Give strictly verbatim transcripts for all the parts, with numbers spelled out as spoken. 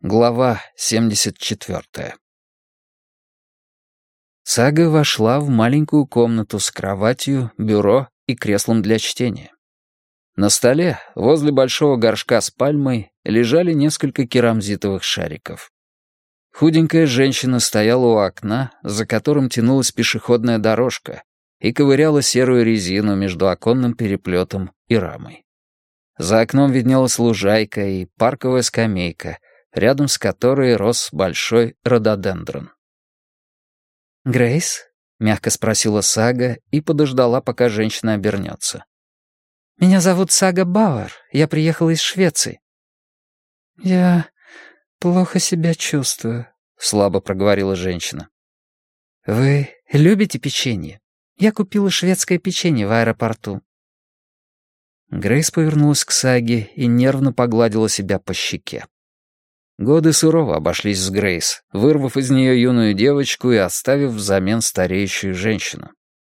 Глава семьдесят четвёртая. Сага вошла в маленькую комнату с кроватью, бюро и креслом для чтения. На столе, возле большого горшка с пальмой, лежали несколько керамзитовых шариков. Худенькая женщина стояла у окна, за которым тянулась пешеходная дорожка, и ковыряла серую резину между оконным переплетом и рамой. За окном виднелась лужайка и парковая скамейка, рядом с которой рос большой рододендрон. «Грейс?» — мягко спросила Сага и подождала, пока женщина обернется. «Меня зовут Сага Бауэр. Я приехала из Швеции». «Я плохо себя чувствую», — слабо проговорила женщина. «Вы любите печенье? Я купила шведское печенье в аэропорту». Грейс повернулась к Саге и нервно погладила себя по щеке. Годы сурово обошлись с Грейс, вырвав из нее юную девочку и оставив взамен стареющую женщину.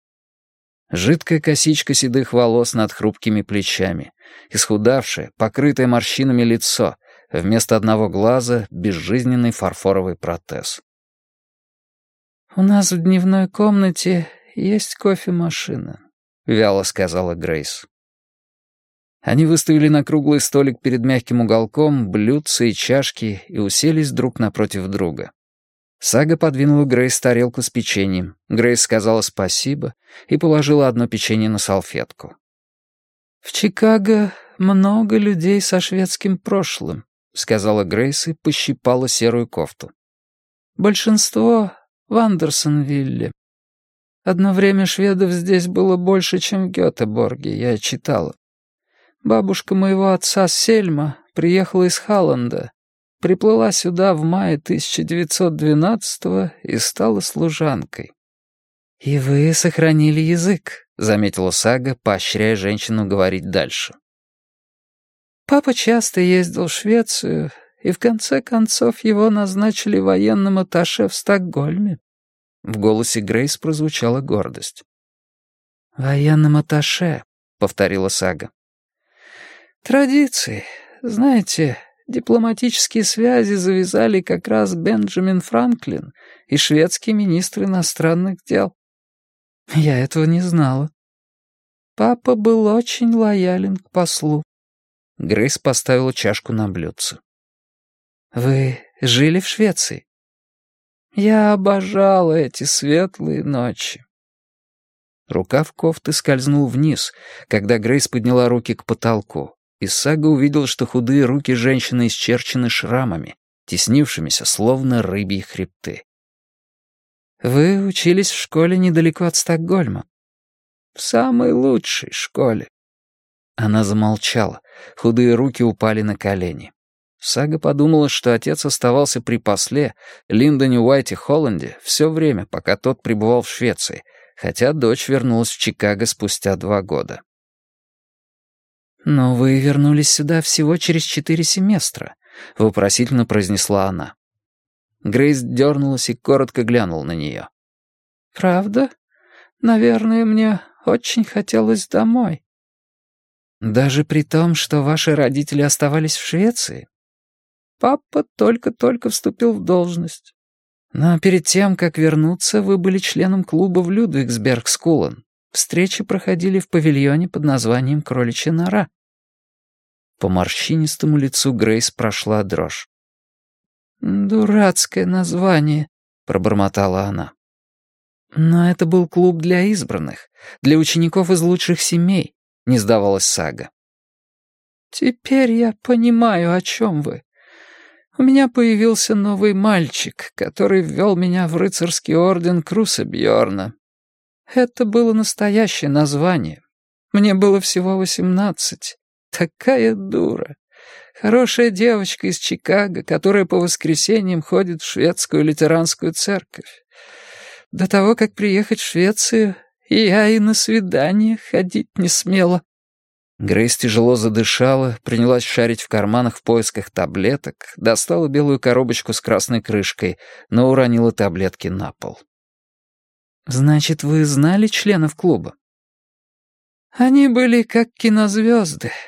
Жидкая косичка седых волос над хрупкими плечами, исхудавшее, покрытое морщинами лицо, вместо одного глаза — безжизненный фарфоровый протез. «У нас в дневной комнате есть кофемашина», — вяло сказала Грейс. Они выставили на круглый столик перед мягким уголком блюдца и чашки и уселись друг напротив друга. Сага подвинула Грейс тарелку с печеньем. Грейс сказала спасибо и положила одно печенье на салфетку. «В Чикаго много людей со шведским прошлым», — сказала Грейс и пощипала серую кофту. «Большинство в Андерсонвилле. Одно время шведов здесь было больше, чем в Гётеборге, я читала. Бабушка моего отца Сельма приехала из Халланда, приплыла сюда в мае тысяча девятьсот двенадцатого и стала служанкой». «И вы сохранили язык», — заметила Сага, поощряя женщину говорить дальше. «Папа часто ездил в Швецию, и в конце концов его назначили военным атташе в Стокгольме». В голосе Грейс прозвучала гордость. «Военным атташе», — повторила Сага. «Традиции. Знаете, дипломатические связи завязали как раз Бенджамин Франклин и шведский министр иностранных дел. Я этого не знала. Папа был очень лоялен к послу». Грейс поставила чашку на блюдце. «Вы жили в Швеции?» «Я обожала эти светлые ночи». Рукав кофты скользнул вниз, когда Грейс подняла руки к потолку. И Сага увидел, что худые руки женщины исчерчены шрамами, теснившимися, словно рыбьи хребты. «Вы учились в школе недалеко от Стокгольма?» «В самой лучшей школе». Она замолчала, худые руки упали на колени. Сага подумала, что отец оставался при после, Линдоне Уайте Холланде, все время, пока тот пребывал в Швеции, хотя дочь вернулась в Чикаго спустя два года. «Но вы вернулись сюда всего через четыре семестра», — вопросительно произнесла она. Грейс дернулась и коротко глянула на нее. «Правда? Наверное, мне очень хотелось домой». «Даже при том, что ваши родители оставались в Швеции?» «Папа только-только вступил в должность». «Но перед тем, как вернуться, вы были членом клуба в Людвигсберг-Скулен. Встречи проходили в павильоне под названием «Кроличья нора». По морщинистому лицу Грейс прошла дрожь. «Дурацкое название», — пробормотала она. «Но это был клуб для избранных, для учеников из лучших семей», — не сдавалась Сага. «Теперь я понимаю, о чем вы. У меня появился новый мальчик, который ввел меня в рыцарский орден Крусебьорна. Это было настоящее название. Мне было всего восемнадцать. Такая дура. Хорошая девочка из Чикаго, которая по воскресеньям ходит в шведскую лютеранскую церковь. До того, как приехать в Швецию, я и на свидание ходить не смела». Грейс тяжело задышала, принялась шарить в карманах в поисках таблеток, достала белую коробочку с красной крышкой, но уронила таблетки на пол. «Значит, вы знали членов клуба?» «Они были как кинозвезды.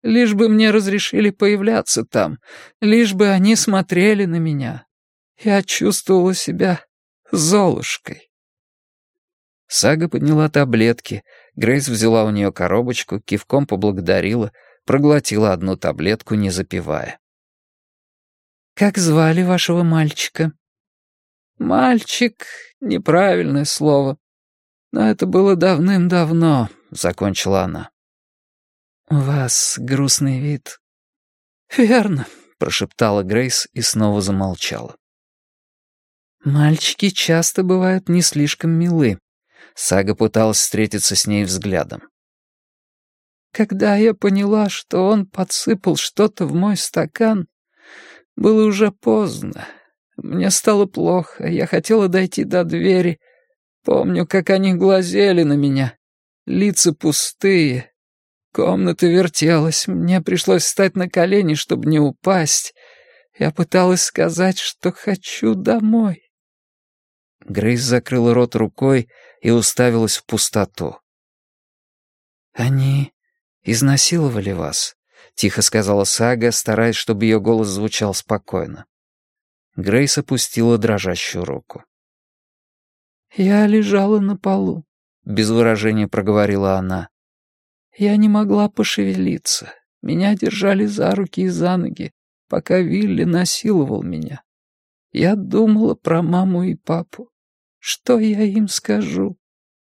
Лишь бы мне разрешили появляться там, лишь бы они смотрели на меня. Я чувствовала себя Золушкой». Сага подняла таблетки. Грейс взяла у нее коробочку, кивком поблагодарила, проглотила одну таблетку, не запивая. «Как звали вашего мальчика?» «Мальчик — неправильное слово. Но это было давным-давно», — закончила она. «У вас грустный вид». «Верно», — прошептала Грейс и снова замолчала. «Мальчики часто бывают не слишком милы». Сага пыталась встретиться с ней взглядом. «Когда я поняла, что он подсыпал что-то в мой стакан, было уже поздно. Мне стало плохо, я хотела дойти до двери. Помню, как они глазели на меня. Лица пустые. Комната вертелась, мне пришлось встать на колени, чтобы не упасть. Я пыталась сказать, что хочу домой». Грейс закрыла рот рукой и уставилась в пустоту. «Они изнасиловали вас», — тихо сказала Сага, стараясь, чтобы ее голос звучал спокойно. Грейс опустила дрожащую руку. «Я лежала на полу», — без выражения проговорила она. «Я не могла пошевелиться. Меня держали за руки и за ноги, пока Вилли насиловал меня. Я думала про маму и папу. Что я им скажу?»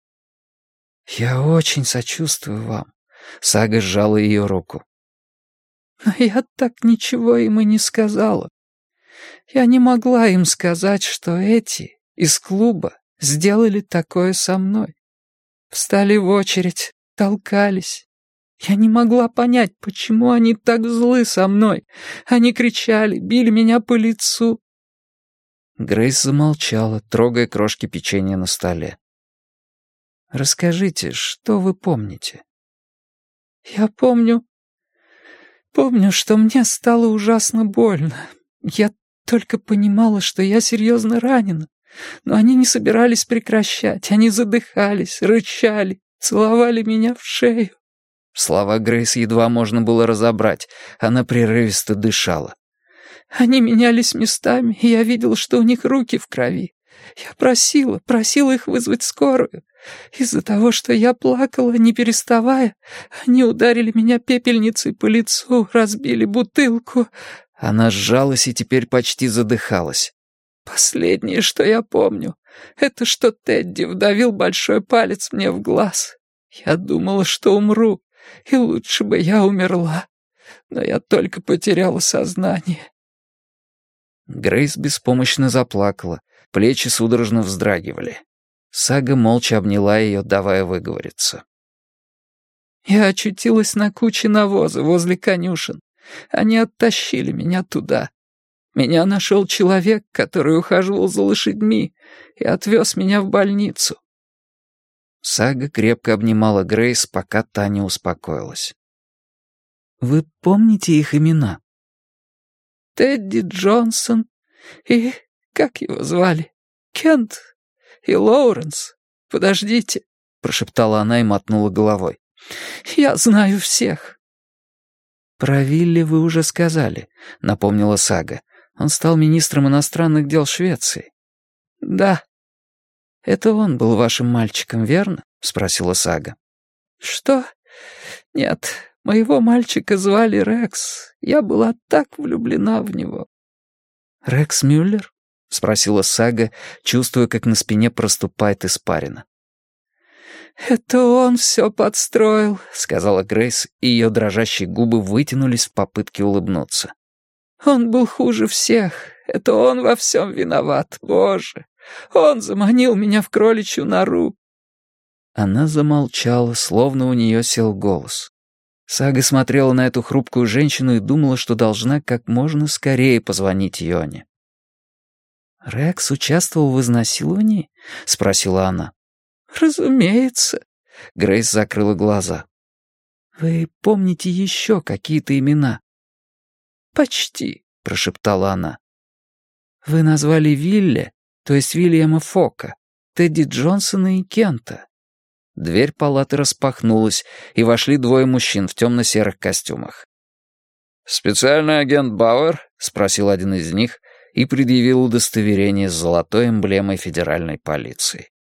«Я очень сочувствую вам», — Сага сжала ее руку. «Но я так ничего им и не сказала. Я не могла им сказать, что эти из клуба сделали такое со мной. Встали в очередь, толкались. Я не могла понять, почему они так злы со мной. Они кричали, били меня по лицу». Грейс замолчала, трогая крошки печенья на столе. «Расскажите, что вы помните?» «Я помню... Помню, что мне стало ужасно больно. Я только понимала, что я серьезно ранена. Но они не собирались прекращать. Они задыхались, рычали, целовали меня в шею». Слова Грейс едва можно было разобрать. Она прерывисто дышала. «Они менялись местами, и я видела, что у них руки в крови. Я просила, просила их вызвать скорую. Из-за того, что я плакала, не переставая, они ударили меня пепельницей по лицу, разбили бутылку». Она сжалась и теперь почти задыхалась. «Последнее, что я помню, это что Тедди вдавил большой палец мне в глаз. Я думала, что умру, и лучше бы я умерла, но я только потеряла сознание». Грейс беспомощно заплакала, плечи судорожно вздрагивали. Сага молча обняла ее, давая выговориться. «Я очутилась на куче навоза возле конюшен. Они оттащили меня туда. Меня нашел человек, который ухаживал за лошадьми, и отвез меня в больницу». Сага крепко обнимала Грейс, пока та не успокоилась. «Вы помните их имена?» «Тедди Джонсон и... как его звали? Кент и Лоуренс. Подождите», — прошептала она и мотнула головой. «Я знаю всех». «Про Вилли вы уже сказали», — напомнила Сага. «Он стал министром иностранных дел Швеции». «Да». «Это он был вашим мальчиком, верно?» — спросила Сага. «Что? Нет, моего мальчика звали Рекс. Я была так влюблена в него». «Рекс Мюллер?» — спросила Сага, чувствуя, как на спине проступает испарина. «Это он все подстроил», — сказала Грейс, и ее дрожащие губы вытянулись в попытке улыбнуться. «Он был хуже всех. Это он во всем виноват, Боже. Он заманил меня в кроличью нору». Она замолчала, словно у нее сел голос. Сага смотрела на эту хрупкую женщину и думала, что должна как можно скорее позвонить Йоне. «Рекс участвовал в изнасиловании?» — спросила она. «Разумеется», — Грейс закрыла глаза. «Вы помните еще какие-то имена?» «Почти», — прошептала она. «Вы назвали Вилли, то есть Вильяма Фока, Тедди Джонсона и Кента». Дверь палаты распахнулась, и вошли двое мужчин в темно-серых костюмах. «Специальный агент Бауэр?» — спросил один из них и предъявил удостоверение с золотой эмблемой федеральной полиции.